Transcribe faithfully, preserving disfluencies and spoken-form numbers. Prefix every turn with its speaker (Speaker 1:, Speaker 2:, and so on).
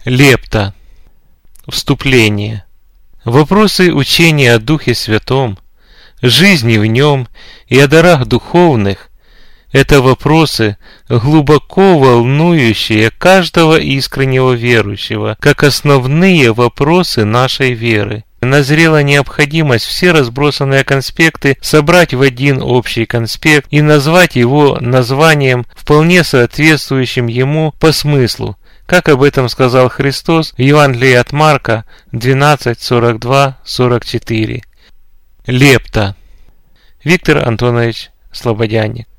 Speaker 1: Лепта. Вступление. Вопросы учения о Духе Святом, жизни в нем и о дарах духовных – это вопросы, глубоко волнующие каждого искреннего верующего, как основные вопросы нашей веры. Назрела необходимость все разбросанные конспекты собрать в один общий конспект и назвать его названием, вполне соответствующим ему по смыслу, как об этом сказал Христос в Евангелии от Марка двенадцать сорок два сорок четыре. Лепта. Виктор Антонович Слободяник.